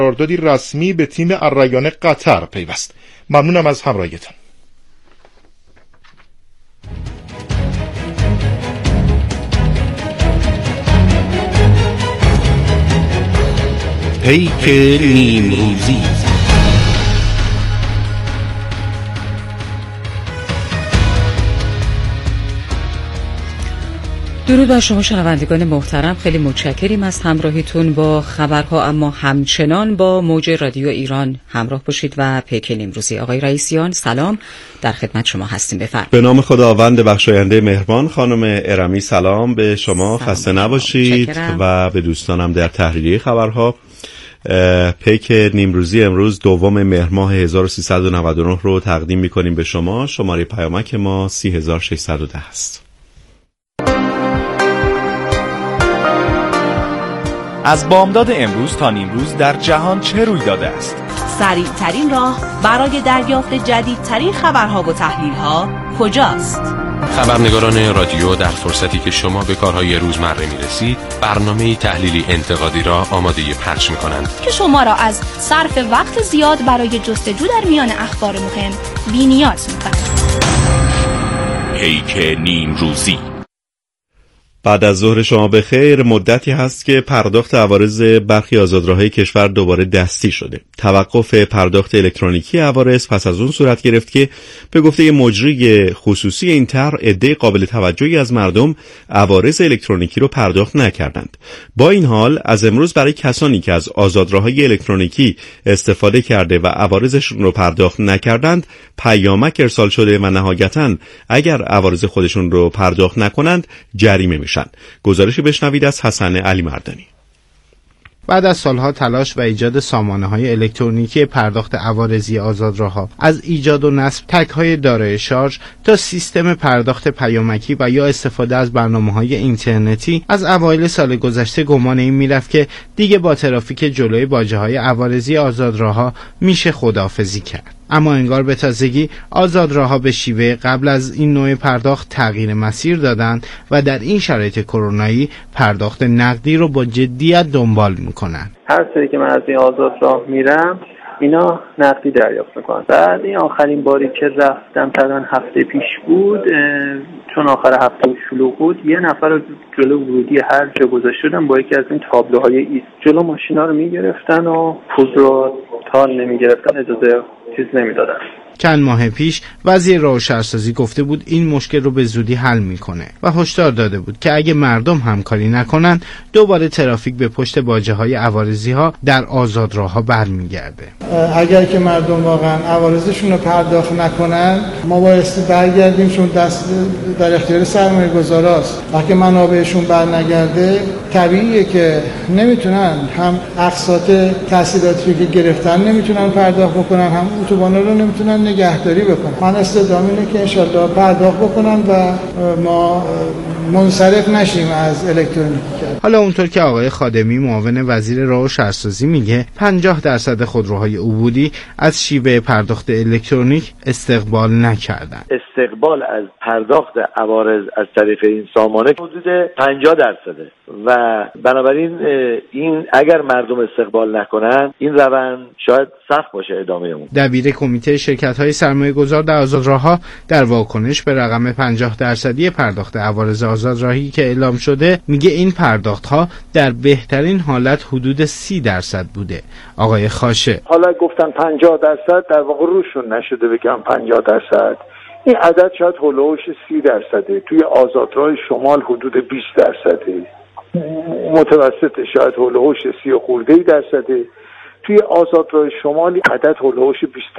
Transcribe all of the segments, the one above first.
قراردادی رسمی به تیم الریان قطر پیوست. ممنونم از همراهیتان. پیک نیمروزی. درود بر شما شنوندگان محترم، خیلی متشکریم از همراهیتون با خبرها، اما همچنان با موج رادیو ایران همراه باشید و پیک نیمروزی. آقای رئیسیان سلام، در خدمت شما هستیم، بفرمایید. به نام خداوند بخشاینده مهربان. خانم ارمی سلام به شما، خسته نباشید و به دوستانم در تحریریه خبرها. پیک نیمروزی امروز 2 مهر ماه 1399 رو تقدیم می‌کنیم به شما. شماره پیامک ما 30610 است. از بامداد امروز تا نیمروز در جهان چه روی داده است؟ سریع‌ترین راه برای دریافت جدیدترین خبرها و تحلیل‌ها کجاست؟ خبرنگاران رادیو در فرصتی که شما به کارهای روزمره می‌رسید، برنامه‌ای تحلیلی انتقادی را آماده پخش می‌کنند که شما را از صرف وقت زیاد برای جستجو در میان اخبار مهم بی‌نیاز می‌کند. پیک نیمروزی. بعد از ظهر شما بخیر. مدتی هست که پرداخت عوارض برخی آزادراه‌های کشور دوباره دستی شده. توقف پرداخت الکترونیکی عوارض پس از اون صورت گرفت که به گفته مجری خصوصی این طرح عده قابل توجهی از مردم عوارض الکترونیکی رو پرداخت نکردند. با این حال از امروز برای کسانی که از آزادراه‌های الکترونیکی استفاده کرده و عوارضشون رو پرداخت نکردند پیامک ارسال شده و نهایتاً اگر عوارض خودشون رو پرداخت نکنند جریمه میشن. گزارشی بشنوید از حسن علی مردانی. بعد از سالها تلاش و ایجاد سامانه‌های الکترونیکی پرداخت عوارضی آزادراه‌ها، از ایجاد و نصب تگ‌های دارای شارژ تا سیستم پرداخت پیامکی و یا استفاده از برنامه‌های اینترنتی، از اوایل سال گذشته گمان این میرفت که دیگه با ترافیک جلوی باجه‌های عوارضی آزادراه‌ها میشه خداحافظی کرد. اما انگار به تازگی آزادراه‌ها به شیوه قبل از این نوع پرداخت تغییر مسیر دادند و در این شرایط کرونایی پرداخت نقدی رو با جدیت دنبال میکنن. هر سری که من از این آزادراه میرم اینا نقدی دریافت میکنن. بعد این آخرین باری که رفتم تقریبا هفته پیش بود، چون آخر هفته شلوغ بود، یه نفر رو جلو ورودی هر جا گذاشته بودن با یکی از این تابلوهای ایست. جلو ماشینا رو میگرفتن و پول رو تا نمیگرفتن اجازه چیز نمیدادن. چند ماه پیش وزیر راه و شهرسازی گفته بود این مشکل رو به زودی حل میکنه و هشدار داده بود که اگه مردم همکاری نکنن دوباره ترافیک به پشت باجه‌های عوارضی ها در آزادراه‌ها برمیگرده. اگر که مردم واقعا عوارضشون رو پرداخت نکنن، ما بایستی برگردیم، چون دست در اختیار سرمایه‌گذاراست. وقتی منابعشون برنگرده طبیعیه که نمیتونن هم اقساط تحصیلاتی که گرفتن نمیتونن پرداخت بکنن، هم اتوبانا رو نمیتونن نگهداری بکنن. من استدلال اینه که انشالله پرداخت بکنن و ما منصرف نشیم از الکترونیکی کردن. حالا اونطور که آقای خادمی معاون وزیر راه و شهرسازی میگه 50% خودروهای عبوری از شیوه پرداخت الکترونیک استقبال نکردن. استقبال از پرداخت عوارض از طریق این سامانه حدود 50% و بنابراین این اگر مردم استقبال نکنن این روند شاید سخت باشه ادامه اون. دبیر کمیته شرکت‌های سرمایه‌گذار در آزادراه‌ها در واکنش به رقم 50% پرداخت عوارض آزادراهی که اعلام شده میگه این پرداخت‌ها در بهترین حالت حدود 30% بوده. آقای خاشه حالا گفتن 50% در واقع روشون نشده بگم 50%. این عدد شاید هولوش 30%. توی آزادراه شمال حدود 20%. متوسط شاید هولوش 30 خورده درصده. توی آزادراه شمالی عدد هولوش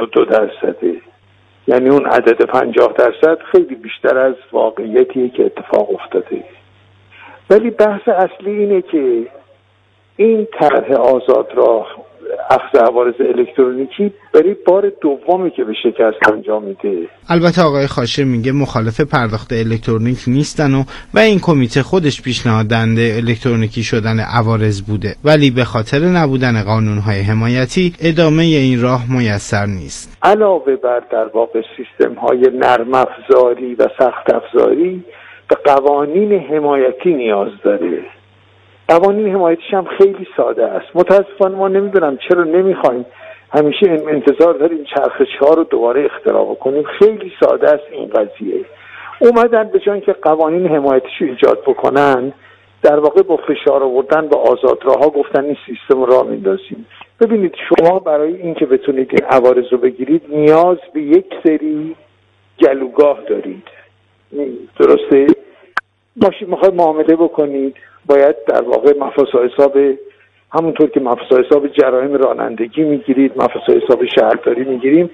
22%. یعنی اون عدد 50% خیلی بیشتر از واقعیتیه که اتفاق افتاده. ولی بحث اصلی اینه که این طرح آزادراه اخذ عوارض الکترونیکی برای بار دومی که به شکست انجام میده. البته آقای خاشه میگه مخالف پرداخت الکترونیک نیستن و این کمیته خودش پیشنهاد دهنده الکترونیکی شدن عوارض بوده، ولی به خاطر نبودن قانونهای حمایتی ادامه این راه میسر نیست. علاوه بر در واقع سیستم‌های نرم افزاری و سخت افزاری به قوانین حمایتی نیاز داره. قوانین حمایتیش هم خیلی ساده است. متاسفانه ما نمیدونم چرا نمیخوایم همیشه انتظار داریم چرخش‌ها رو دوباره اختراع کنیم. خیلی ساده است این قضیه. اومدن به جای اینکه قوانین حمایتیش رو ایجاد بکنن، در واقع با فشار آوردن به آزادراها گفتن این سیستم رو راه میندازیم. ببینید شما برای اینکه بتونید این عوارض رو بگیرید نیاز به یک سری گلوگاه دارید. درسته؟ ماشین میخواید معامله بکنید، باید در واقع مفاسا حساب، همونطور که مفاسا حساب جرایم رانندگی میگیرید، مفاسا حساب شهرداری میگیریم،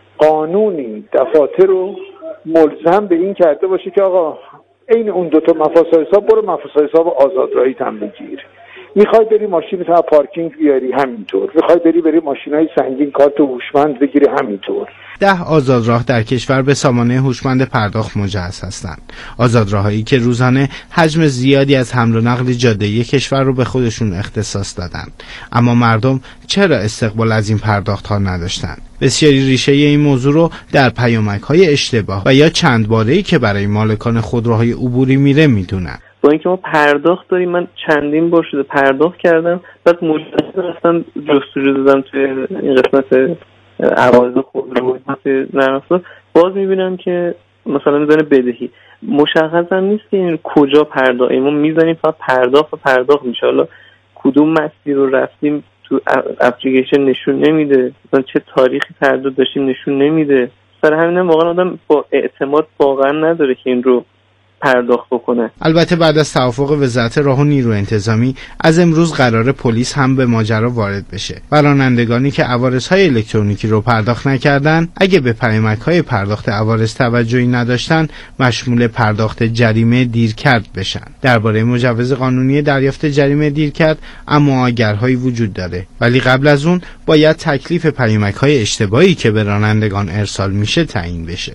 قانونی دفاتر رو ملزم به این کرده باشه که آقا این اون دوتا مفاسا حساب برو مفاسا حساب آزادراهی هم بگیر. میخوای بری ماشین تو پارکینگ بیاری همینطور، میخوای بری ماشینای سنگین کارت هوشمند بگیری همینطور. 10 آزادراه در کشور به سامانه هوشمند پرداخت مجهز هستند. آزادراهایی که روزانه حجم زیادی از حمل و نقل جاده‌ای کشور رو به خودشون اختصاص دادن. اما مردم چرا استقبال از این پرداخت‌ها نداشتن؟ بسیاری ریشه این موضوع رو در پیامک‌های اشتباه و یا چند باره‌ای که برای مالکان خودروهای عبوری میره میدونن. با اینکه ما پرداخت داریم، من چندین بار شده پرداخت کردم، بعد مجدد رفتم جستجو دادم توی این قسمت عوارض خودرو نرم افزار، باز میبینم که مثلا میزنه بدهی. مشخص هم نیست که این کجا پرداخت، ما میزنیم فقط پرداخت میشه. حالا کدوم مسیر رو رفتیم تو اپلیکیشن نشون نمیده، مثلا چه تاریخی پرداخت داشتیم نشون نمیده. سر همین هم واقعا آدم با اعتماد واقعا نداره که این رو پرداخت بکنه. البته بعد از توافق وزارت راه و نیروی انتظامی از امروز قرار پلیس هم به ماجرا وارد بشه و رانندگانی که عوارض‌های الکترونیکی رو پرداخت نکردن اگه به پیامک‌های پرداخت عوارض توجهی نداشتن مشمول پرداخت جریمه دیرکرد بشن. درباره مجوز قانونی دریافت جریمه دیرکرد اما آگرهایی وجود داره، ولی قبل از اون باید تکلیف پیامک‌های اشتباهی که به رانندگان ارسال میشه تعیین بشه.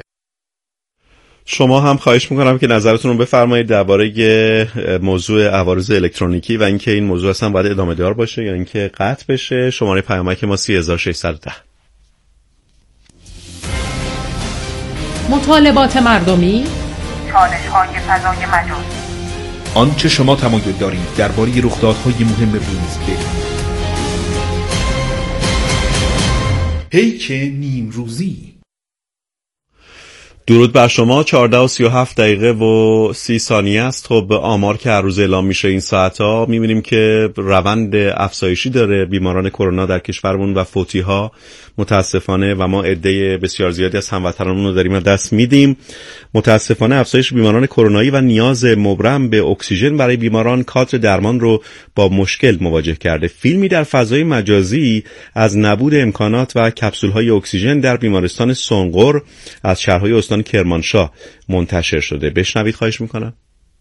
شما هم خواهش میکنم که نظرتون رو بفرمایید درباره موضوع عوارض الکترونیکی و اینکه این موضوع اصلا باید ادامه دار باشه یا اینکه قطع بشه. شماره پیامک ما 30610. مطالبات مردمی، چالش‌های فضای مجازی، آنچه شما تمایل دارید درباره رخدادهای مهم روز بگویید. پیک نیمروزی. درود بر شما. 14:37 است. خب آمار که هر روز اعلام میشه این ساعتها میبینیم که روند افزایشی داره بیماران کرونا در کشورمون و فوتی‌ها متاسفانه، و ما عده بسیار زیادی از هموطنانمون رو داریم دست میدیم. متاسفانه افزایش بیماران کرونایی و نیاز مبرم به اکسیژن برای بیماران کادر درمان رو با مشکل مواجه کرده. فیلمی در فضای مجازی از نبود امکانات و کپسول‌های اکسیژن در بیمارستان سنقر از شهرهای استان کرمانشاه منتشر شده. بشنوید خواهش میکنم.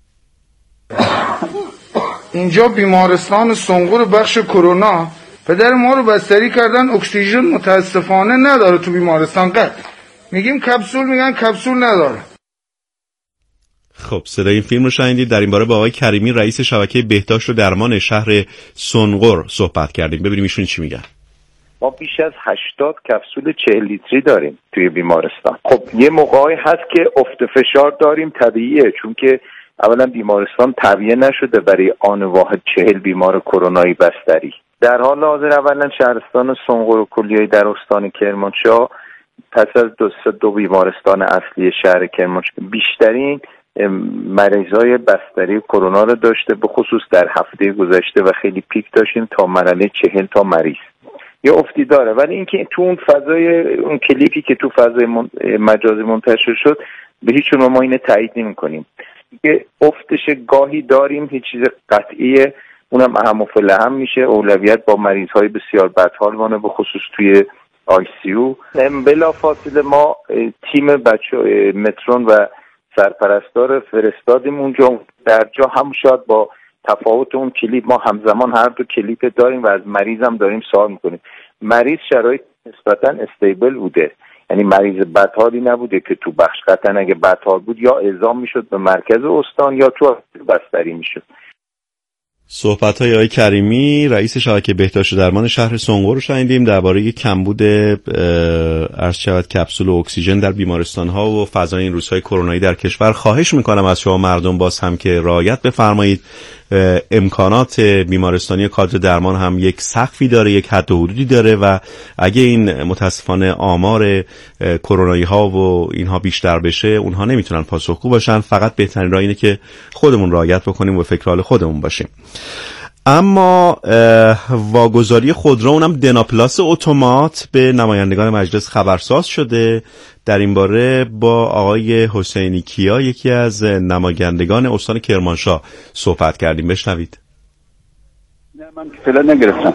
اینجا بیمارستان سنقر بخش کرونا، پدر ما رو بستری کردن، اکسیژن متاسفانه نداره تو بیمارستان. میگیم کپسول، میگن کپسول نداره. خب صدای این فیلم رو شنیدید. در این باره با آقای کریمی رئیس شبکه بهداشت و درمان شهر سنقر صحبت کردیم. ببینیم ایشون چی میگن. ما بیش از 80 کپسول 40 لیتری داریم توی بیمارستان. خب یه موقعی هست که افت فشار داریم، طبیعیه، چون که اولا بیمارستان تعبیه نشده برای آن واحد 40 بیمار کرونایی بستری. در حال حاضر اولا شهرستان سنقر و کلیه در استان کرمانشاه پس از دو بیمارستان اصلی شهر کرمانشاه بیشترین مریضای بستری کرونا رو داشته، به خصوص در هفته گذشته و خیلی پیک داشتیم تا مرحله 40 تا مریض. یه افتی داره، ولی اینکه تو اون فضای اون کلیپی که تو فضای مجازی منتشر شد به هیچ عنوان ما اینو تایید نمی‌کنیم. که افتش گاهی داریم، هیچ چیز قطعیه، اونم اهم و فلهم میشه. اولویت با مریض‌های بسیار بدحال وانه، به خصوص توی ICU. بلافاصله ما تیم بچه مترون و سرپرستار فرستادیم اونجا. در جا هم شاید با تفاوت اون کلیپ ما همزمان هر دو کلیپ داریم و از مریض هم داریم سوال میکنیم. مریض شرایط نسبتا استیبل بوده، یعنی مریض بدحالی نبوده که تو بخش قطعا اگه بدحال بود یا اعزام میشد به مرکز استان یا تو بستری میشد. صحبت‌های آقای کریمی رئیس شبکه بهداشت و درمان شهر سنقر رو شنیدیم درباره کمبود عرض شود کپسول اکسیژن در بیمارستان‌ها و فضای این روزهای کرونایی در کشور. خواهش می‌کنم از شما مردم باز هم که رعایت بفرمایید امکانات بیمارستانی کادر درمان هم یک سقفی داره، یک حد و حدودی داره و اگه این متاسفانه آمار کرونایی ها و اینها بیشتر بشه اونها نمیتونن پاسخگو باشن. فقط بهترین راه اینه که خودمون رعایت بکنیم و فکر حال خودمون باشیم. اما واگذاری خودرو اونم دناپلاس اتومات به نمایندگان مجلس خبرساز شده. در این باره با آقای حسینی کیا یکی از نمایندگان استان کرمانشاه صحبت کردیم. بشنوید. نه من فعلا نگرفتم.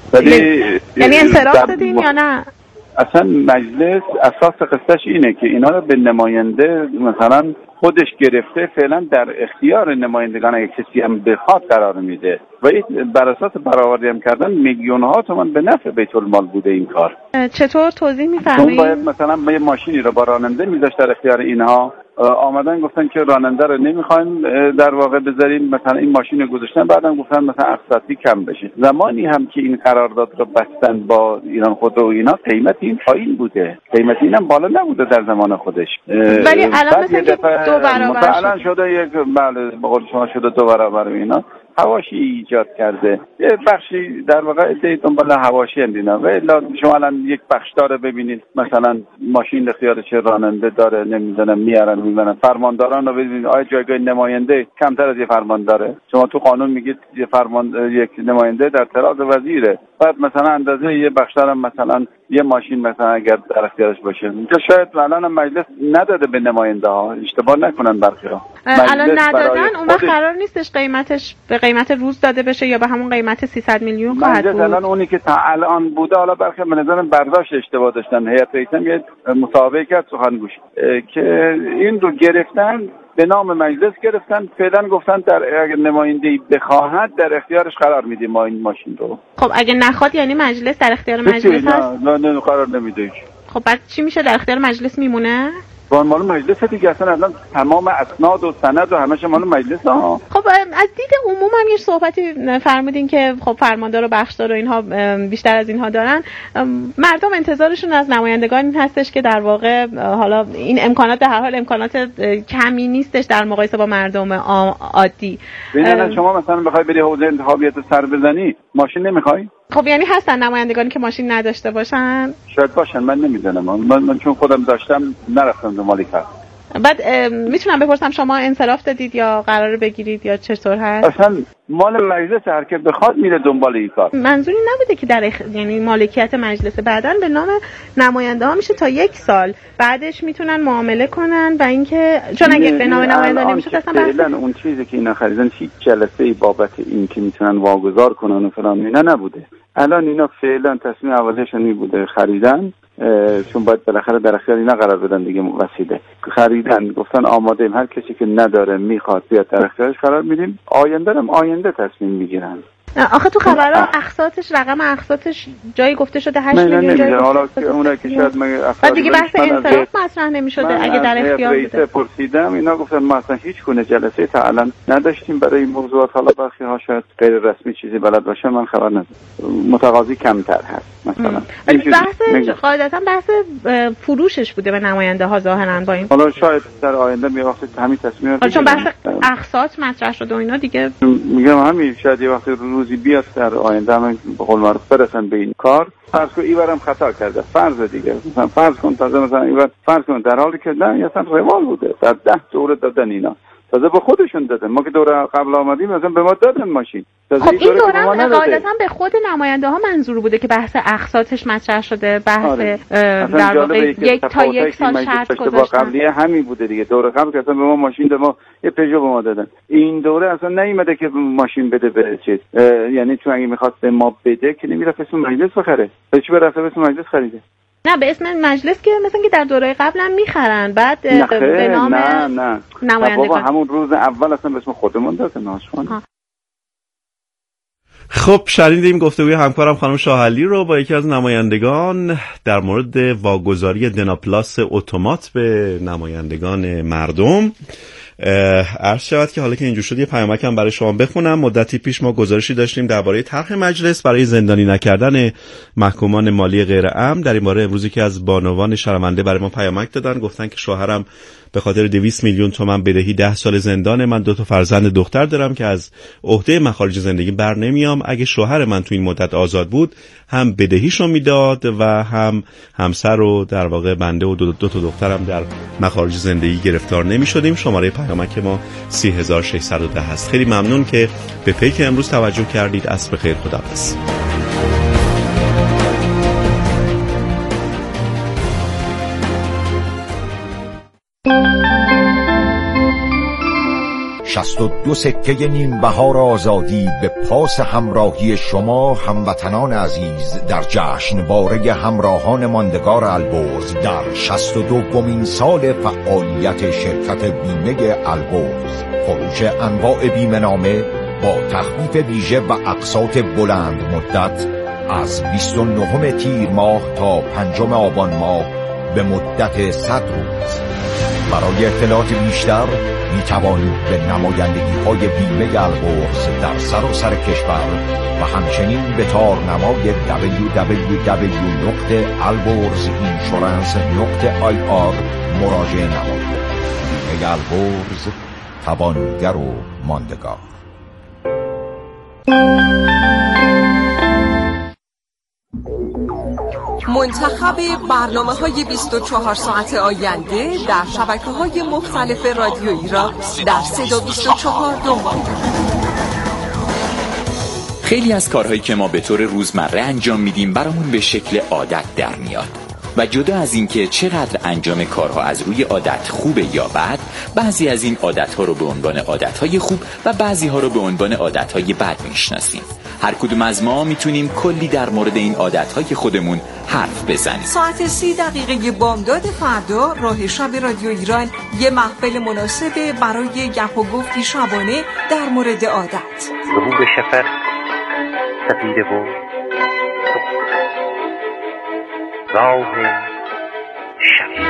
یعنی انصراف دادین یا نه؟ اصلا مجلس اساس قصهش اینه که اینا رو به نماینده مثلا خودش گرفته، فعلا در اختیار نمایندگان اگه کسی هم بخواد قرار میده و این بر اساس برآوردی هم کردن میلیون ها تومان به نفع بیت المال بوده این کار. چطور توضیح می‌فرمایید؟ باید مثلا یه ماشینی رو با راننده میذاشت در اختیار اینها، آمدن گفتن که راننده رو نمیخوایم در واقع بذاریم، مثلا این ماشین رو گذاشتن، بعدم گفتن مثلا اقساطی کم بشه. زمانی هم که این قرارداد رو بستن با ایران خودرو و اینا قیمت این پایین بوده، قیمت اینم بالا نبوده در زمان خودش، ولی الان مثلا دو برابر الان شده یک بله به قول شما شده دو برابر اینا. حواشی ایجاد کرده، یه بخشی در واقع ادعای دنبال حواشی اندینا و الا شما الان یک بخش داره ببینید مثلا ماشین اختیارش راننده داره، نمیدونم میارن میبرن، فرمانداران رو ببینید آیا جایگاه نماینده کمتر از یه فرمانداره؟ شما تو قانون میگید یک نماینده در تراز وزیره، بعد مثلا اندازه یه بخش دارم مثلا یه ماشین مثلا اگر در اختیارش باشه، اینجا شاید الان مجلس نداده به نماینده ها، اشتباه نکنن برخیرا الان ندادن، اون وقت قرار نیستش قیمتش به قیمت روز داده بشه یا به همون قیمت 300 میلیون خواهد بود؟ الان اونی که تا الان بوده، حالا برخی به نظرم برداشت اشتباه داشتن، هیئت رئیسه یه مصاحبه کرد سخنگوش که این رو گرفتن به نام مجلس گرفتن، فعلا گفتن اگر نماینده‌ای بخواهد در اختیارش قرار میدیم ما این ماشین رو. خب اگه نخواد یعنی مجلس در اختیار مجلس هست؟ نه قرار نمیده. خب بعد چی میشه؟ در اختیار مجلس میمونه؟ مال مجلس دیگه، اصلا الان تمام اسناد و سند و همش مال مجلس ها. خب از دید عموم هم یه صحبتی فرمودین که خب فرماندار و بخشدار و اینها بیشتر از اینها دارن، مردم انتظارشون از نمایندگان این هستش که در واقع حالا این امکانات به هر حال امکانات کمی نیستش در مقایسه با مردم عادی. ببین شما مثلا بخوای بری حوزه انتخابیت سر بزنی ماشین نمیخوای؟ خب یعنی هستن نمایندگانی که ماشین نداشته باشن؟ شاید باشن، من نمیدونم، من چون خودم داشتم نرفتم دنبال کار. بعد میتونم بپرسم شما انصراف دادید یا قراره بگیرید یا چطور هست؟ اصلا مال مجلس هر که بخواد میره دنبال این کار. منظوری نبوده که در یعنی مالکیت مجلس، بعداً به نام نماینده ها میشه تا 1 سال، بعدش میتونن معامله کنن و اینکه چون اگه به نام نماینده نمیشه اصلا فعلا اون چیزی که اینا خریدن هیچ جلسه‌ای بابت این که میتونن واگذار کنن و فلان اینا نبوده. الان اینا فعلا تصمیم اولشون این بوده خریدن، چون باید بالاخره در اختیار اینا قرار بدن دیگه، وسیله خریدن، گفتن آماده ایم، هر کسی که نداره میخواد بیاد در اختیارش قرار میدیم، آینده تصمیم میگیرن. آخه تو خبرها اقساطش، رقم اقساطش جایی گفته شده 8 میلیون، جایی حالا که اونایی که شاید بعد دیگه بحث انصراف مطرح نمیشده اگه در اختیار بوده. پرسیدم اینا گفتن ما اصلا هیچ گونه جلسه تا الان نداشتیم برای این موضوعات، حالا برخی ها شاید غیر رسمی چیزی بلد باشه، من خبر ندارم، متقاضی کمتر هست مثلا. بحث قاعدتا بحث فروشش بوده به نماینده ها ظاهرا با این، حالا شاید در آینده می وقت همین تصمیم چون بحث اقساط مطرح شده و اینا دیگه، میگم همین شاید یه وقت روزی بیاد در آینده هم به قول معروف برسن به این کار. فرض کن ایورم خطا کرده، فرض دیگه مثلا فرض کن تازه مثلا ایور فرض کن در حالی که نه اصلا روال بوده، در 10 دوره دادن اینا، تازه به خودشون دادن، ما که دوره قبل آمدیم مثلا به ما دادن ماشین. خب این دوره قاعدتا به خود نماینده ها منظور بوده که بحث اقساطش مطرح شده، بحث در واقع 1 تا 1 سال شرط گذاشتن. قبلیه همین بوده دیگه، دوره قبل که اصلا به ما ماشین دادن، ما یه پژو به ما دادن، این دوره اصلا نیومده که ماشین بده به چیز، یعنی چون اگه می‌خواد به ما بده که نمیرفت اسم مجلس بخره، چی به رفته اسم مجلس خریده؟ نه به اسم مجلس که مثلا که در دوره قبل هم میخرن، بعد به نام نمایندگان همون روز اول اصلا به اسم خودمون دادن ناشوان. خب شنیدیم گفتگوی همکارم خانم شاهعلی رو با یکی از نمایندگان در مورد واگذاری دناپلاس اتومات به نمایندگان مردم. عرض شود که حالا که اینجور شد یه پیامکم برای شما بخونم. مدتی پیش ما گزارشی داشتیم درباره طرح مجلس برای زندانی نکردن محکومان مالی غیر امن. در این باره امروز که از بانوان شرمنده برای ما پیامک دادن، گفتن که شوهرم به خاطر 200 میلیون تومان بدهی 10 سال زندان، من 2 تا فرزند دختر دارم که از عهده مخارج زندگی بر نمیام. اگه شوهر من تو این مدت آزاد بود هم بدهیشو میداد و هم همسر و در واقع بنده و 2 تا دخترم در مخارج زندگی گرفتار نمیشدیم. شماره پیامک ما 30610 هست. خیلی ممنون که به پیک امروز توجه کردید. عصر بخیر، خداحافظ. شصت و 2 سکه نیم بهار آزادی به پاس همراهی شما هموطنان عزیز در جشنواره همراهان ماندگار البرز در 62مین سال فعالیت شرکت بیمه البرز. فروش انواع بیمه نامه با تخفیف ویژه و اقساط بلند مدت از 29 تیر ماه تا 5 آبان ماه به مدت 100 روز. برای اطلاعات بیشتر می توانید به نمایندگی‌های بیمه البرز در سراسر کشور و همچنین به تارنمای www.alborzinsurance.ir مراجعه نمایید. بیمه البرز، توانگر و ماندگار. منتخب برنامه‌های 24 ساعت آینده در شبکه‌های مختلف رادیو ایران در 324 دنبال. خیلی از کارهایی که ما به طور روزمره انجام میدیم برامون به شکل عادت در میاد و جدا از اینکه چقدر انجام کارها از روی عادت خوبه یا بد، بعضی از این عادت‌ها رو به عنوان عادت‌های خوب و بعضی‌ها رو به عنوان عادت‌های بد میشناسیم. هر کدوم از ما میتونیم کلی در مورد این عادت‌های خودمون حرف بزنیم. ساعت 30 بامداد فردا راه شب رادیو ایران یه محفل مناسبه برای گپ و گفتی شبانه در مورد عادت. ظهور شفق سپیده و راه شب.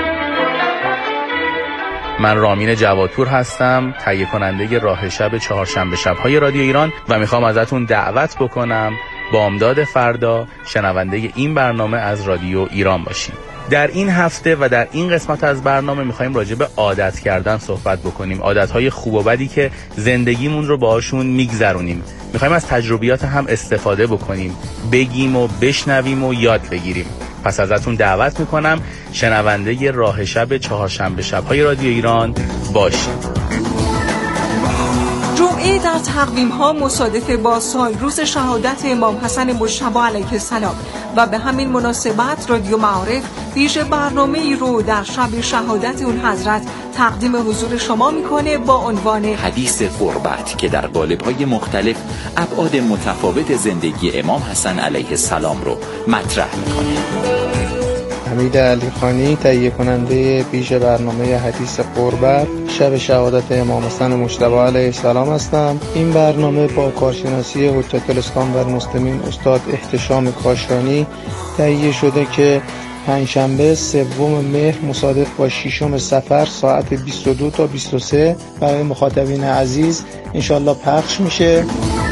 من رامین جوادپور هستم، تهیه کننده راه شب چهارشنبه شب‌های رادیو ایران و میخوام ازتون دعوت بکنم بامداد فردا شنونده این برنامه از رادیو ایران باشیم. در این هفته و در این قسمت از برنامه میخوایم راجع به عادت کردن صحبت بکنیم، عادت‌های خوب و بدی که زندگیمون رو باهاشون میگذرونیم. میخوایم از تجربیات هم استفاده بکنیم، بگیم و بشنویم و یاد بگیریم. پس ازتون دعوت میکنم شنونده راه شب چهارشنبه شب‌های رادیو ایران باشید. جمعه در تقویم‌ها مصادف با سالروز شهادت امام حسن مجتبی علیه السلام و به همین مناسبت رادیو معارف ویژه برنامه‌ای رو در شب شهادت اون حضرت تقدیم حضور شما میکنه با عنوان حدیث قربت که در قالب‌های مختلف ابعاد متفاوت زندگی امام حسن علیه السلام رو مطرح میکنه. حمید علیخانی تهیه کننده ویژه برنامه حدیث قربت شب شهادت امام حسن مجتبی علیه السلام هستم. این برنامه با کارشناسی حجت الاسلام و المسلمین استاد احتشام کاشانی تهیه شده که پنجشنبه 3 مهر مصادف با 6 صفر ساعت 22 تا 23 برای مخاطبین عزیز انشالله پخش میشه.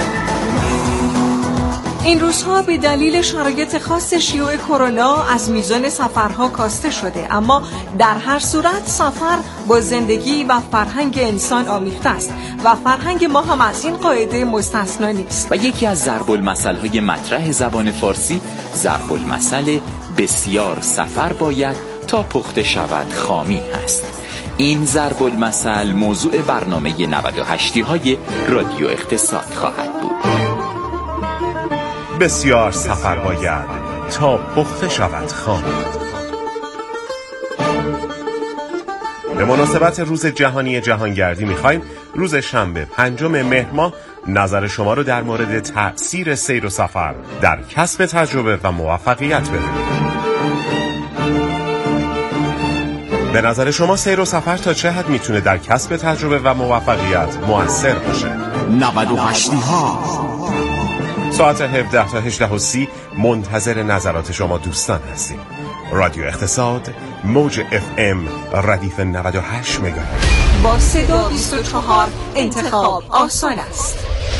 این روزها به دلیل شرایط خاص شیوع کرونا از میزان سفرها کاسته شده، اما در هر صورت سفر با زندگی و فرهنگ انسان آمیخته است و فرهنگ ما هم از این قاعده مستثنا نیست. و یکی از ضرب المثل‌های مطرح زبان فارسی ضرب المثل بسیار سفر باید تا پخته شود خامی هست. این ضرب المثل موضوع برنامه 98های رادیو اقتصاد خواهد بود. بسیار سفر باید تا پخته شود خام. به مناسبت روز جهانی جهانگردی میخوایم روز شنبه 5 مهر ماه نظر شما رو در مورد تأثیر سیر و سفر در کسب تجربه و موفقیت بدونیم. به نظر شما سیر و سفر تا چه حد میتونه در کسب تجربه و موفقیت مؤثر باشه؟ 98ها ساعت 17 تا 18:30 منتظر نظرات شما دوستان هستیم. رادیو اقتصاد، موج FM ردیف 98 مگاهرتز. با صدا 24 انتخاب آسان است.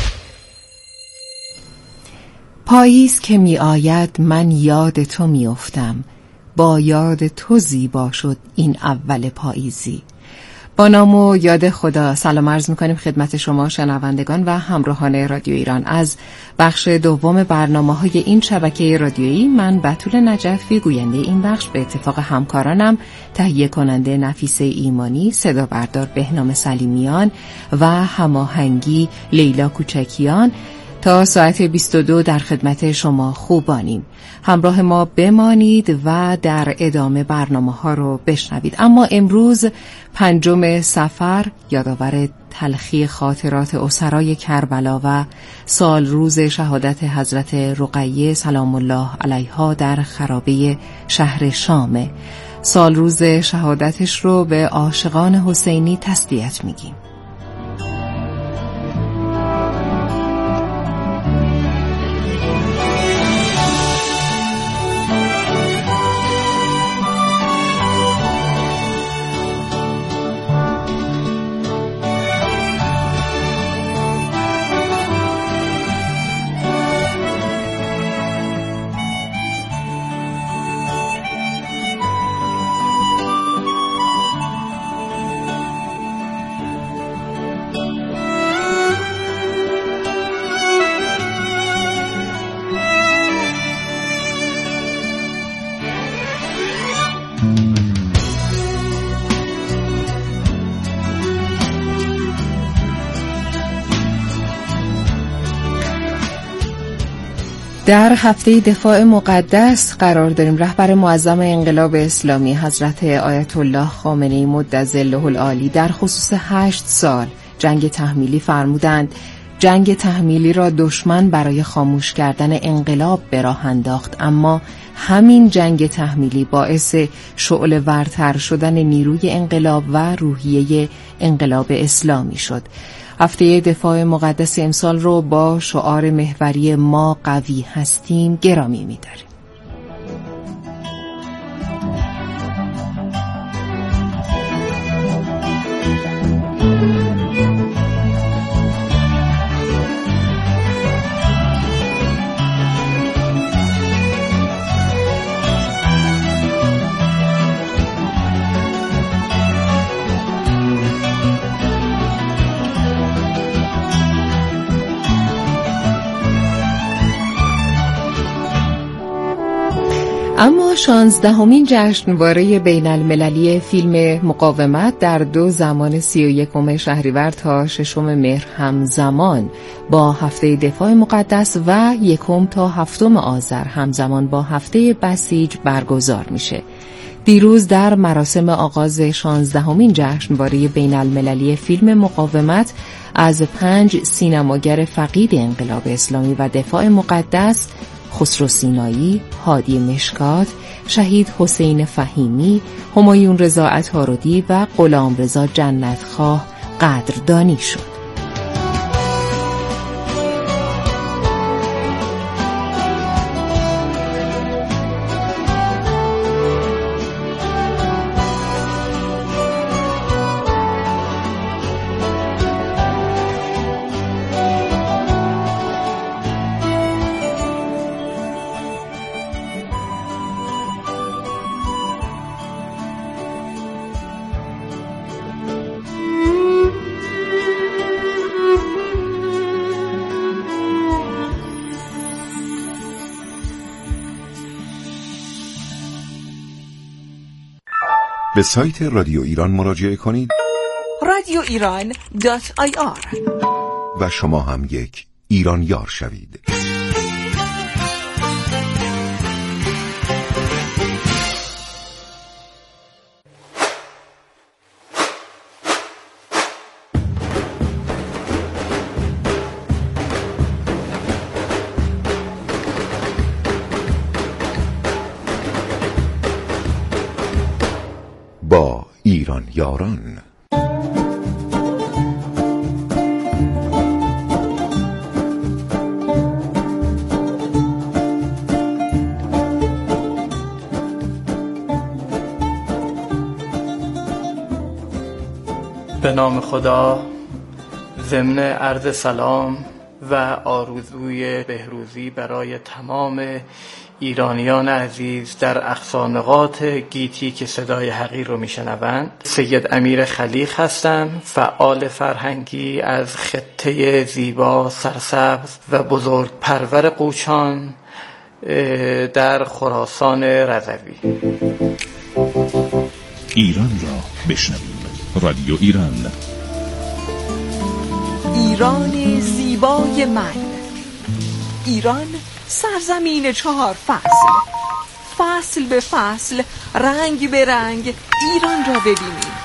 پاییز که می آید من یاد تو می افتم، با یاد تو زیبا شد این اول پاییزی. با نام و یاد خدا سلام عرض می‌کنیم خدمت شما شنوندگان و همراهان رادیو ایران. از بخش دوم برنامه‌های این شبکه رادیویی من بتول نجفی گوینده این بخش به اتفاق همکارانم تهیه کننده نفیسه ایمانی، صدا بردار بهنام سلیمیان و هماهنگی لیلا کوچکیان تا ساعت 22 در خدمت شما خوبانیم. همراه ما بمانید و در ادامه برنامه‌ها رو بشنوید. اما امروز 5 صفر یادآور تلخی خاطرات اسرای کربلا و سال روز شهادت حضرت رقیه سلام الله علیها در خرابه شهر شامه. سال روز شهادتش رو به عاشقان حسینی تسلیت میگیم. در هفته دفاع مقدس قرار داریم. رهبر معظم انقلاب اسلامی حضرت آیت الله خامنه‌ای مدظله العالی در خصوص 8 سال جنگ تحمیلی فرمودند جنگ تحمیلی را دشمن برای خاموش کردن انقلاب به راه انداخت، اما همین جنگ تحمیلی باعث شعله ورتر شدن نیروی انقلاب و روحیه انقلاب اسلامی شد. هفته دفاع مقدس امسال رو با شعار محوری ما قوی هستیم گرامی می‌داریم. اما 16مین جشنواره بین المللی فیلم مقاومت در 2 زمان 31 شهریور تا 6 مهر همزمان با هفته دفاع مقدس و 1 تا 7 آذر همزمان با هفته بسیج برگزار میشه. دیروز در مراسم آغاز 16مین جشنواره بین المللی فیلم مقاومت از 5 سینماگر فقید انقلاب اسلامی و دفاع مقدس خسرو سینایی، هادی مشکات، شهید حسین فهیمی، همایون رضا عطاردی و غلامرضا جنتخواه قدردانی شد. به سایت رادیو ایران مراجعه کنید radioiran.ir و شما هم یک ایرانیار شوید. با ایران یاران. به نام خدا، ضمن عرض سلام و آرزوی بهروزی برای تمام ایرانیان عزیز در اقصا نقاط گیتی که صدای حقیر رو میشنوند، سید امیر خلیق هستم، فعال فرهنگی از خطه زیبا، سرسبز و بزرگ پرور قوچان در خراسان رضوی. ایران را بشنویم. رادیو ایران. ایران زیبای من، ایران سرزمین 4 فصل، فصل به فصل، رنگ به رنگ ایران را ببینید.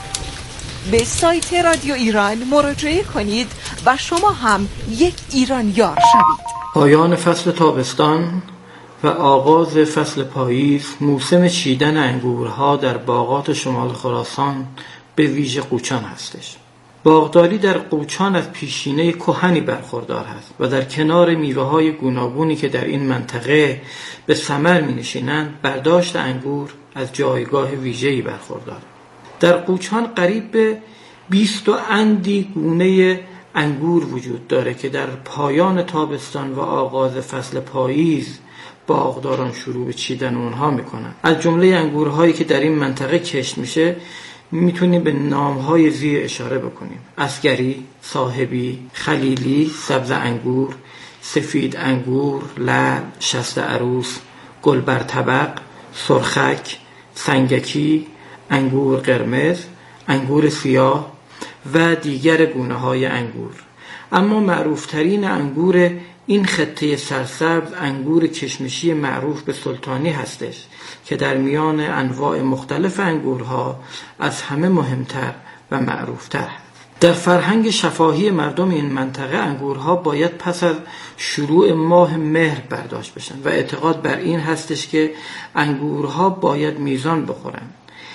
به سایت رادیو ایران مراجعه کنید و شما هم یک ایرانیار شوید. پایان فصل تابستان و آغاز فصل پاییز، موسم چیدن انگورها در باغات شمال خراسان به ویژه قوچان هستش. باغداری در قوچان از پیشینه کهنی برخوردار است و در کنار میوه‌های گوناگونی که در این منطقه به ثمر می‌نشینند، برداشت انگور از جایگاه ویژه‌ای برخوردار. در قوچان قریب به 20 اندی گونه انگور وجود داره که در پایان تابستان و آغاز فصل پاییز باغداران شروع به چیدن اونها میکنن. از جمله انگورهایی که در این منطقه کشت میشه میتونیم به نامهای زیر اشاره بکنیم: عسگری، صاحبی، خلیلی، سبز انگور، سفید انگور، لعل، شست عروس، گلبرطبق، سرخک، سنگکی، انگور قرمز، انگور سیاه و دیگر گونه‌های انگور. اما معروفترین انگور این خطه سرسبز انگور کشمشی معروف به سلطانی هستش که در میان انواع مختلف انگورها از همه مهمتر و معروفتر هست. در فرهنگ شفاهی مردم این منطقه انگورها باید پس از شروع ماه مهر برداشت بشن و اعتقاد بر این هستش که انگورها باید میزان بخورن،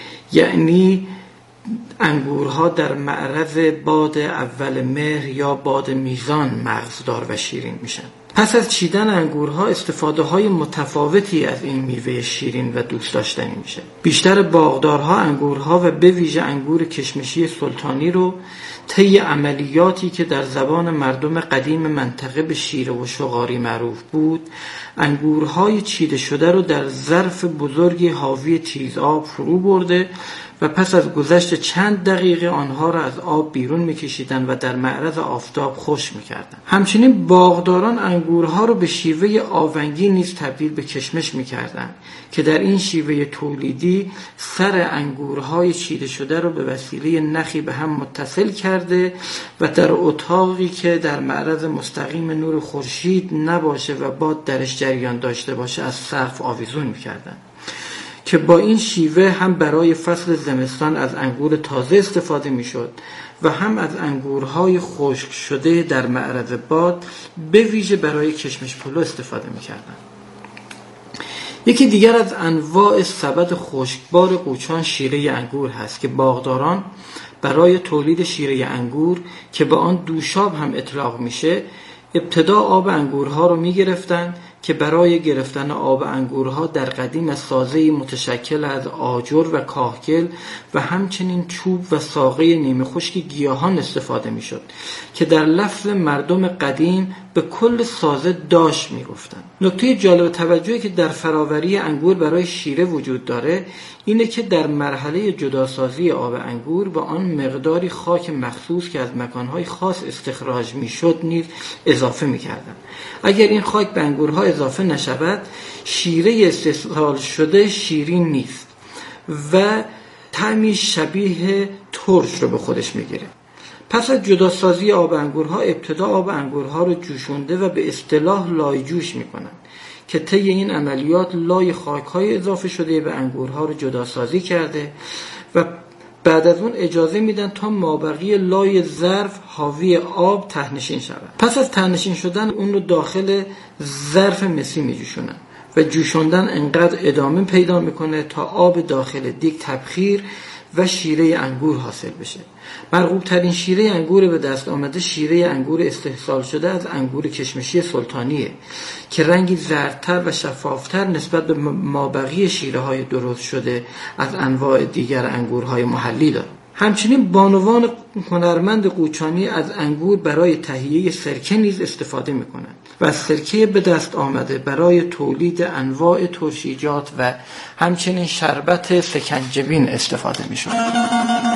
یعنی انگورها در معرض باد اول مهر یا باد میزان مغزدار و شیرین میشن. پس از چیدن انگورها استفاده های متفاوتی از این میوه شیرین و دوست داشتنی میشه. بیشتر باغدارها انگورها و به ویژه انگور کشمشی سلطانی رو طی عملیاتی که در زبان مردم قدیم منطقه به شیره و شغاری معروف بود، انگورهای چیده شده رو در ظرف بزرگی حاوی تیزآب فرو برده و پس از گذشت چند دقیقه آنها را از آب بیرون می‌کشیدند و در معرض آفتاب خشک می‌کردند. همچنین باغداران انگورها را به شیوه آونگی نیز تبدیل به کشمش می‌کردند که در این شیوه تولیدی سر انگورهای چیده شده را به وسیله نخی به هم متصل کرده و در اتاقی که در معرض مستقیم نور خورشید نباشه و باد درش جریان داشته باشه از سقف آویزون می‌کردند که با این شیوه هم برای فصل زمستان از انگور تازه استفاده میشد و هم از انگورهای خشک شده در معرض باد به ویژه برای کشمش پلو استفاده میکردند. یکی دیگر از انواع سبد خشکبار قوچان شیره انگور هست که باغداران برای تولید شیره انگور که به آن دوشاب هم اطلاق میشه، ابتدا آب انگورها رو میگرفتند که برای گرفتن آب انگورها در قدیم از سازه‌ای متشکل از آجر و کاهگل و همچنین چوب و ساقه نیمه خشک گیاهان استفاده میشد که در لفظ مردم قدیم به کل سازه داش میگفتند. نکته جالب توجهی که در فراوری انگور برای شیره وجود داره اینه که در مرحله جداسازی آب انگور به آن مقداری خاک مخصوص که از مکانهای خاص استخراج میشد نیز اضافه میکردند. اگر این خاک به انگورها اضافه نشود، شیره استحصال شده شیرین نیست و طعمی شبیه ترش رو به خودش میگیره. پس از جداسازی آب انگورها ابتدا آب انگورها رو جوشونده و به اصطلاح لای جوش میکنن که طی این عملیات لای خاک‌های اضافه شده به انگورها رو جداسازی کرده و بعد از اون اجازه میدن تا مابقی لای ظرف حاوی آب ته‌نشین شود. پس از ته‌نشین شدن اون رو داخل ظرف مسی میجوشونن و جوشوندن انقدر ادامه پیدا میکنه تا آب داخل دیگ تبخیر و شیره انگور حاصل بشه. مرغوب ترین شیره انگور به دست آمده شیره انگور استحصال شده از انگور کشمشی سلطانیه که رنگی زردتر و شفافتر نسبت به مابقی شیره های درست شده از انواع دیگر انگورهای محلی داره. همچنین بانوان هنرمند قوچانی از انگور برای تهیه سرکه نیز استفاده می‌کنند و از سرکه به دست آمده برای تولید انواع ترشیجات و همچنین شربت سکنجبین استفاده می‌شود.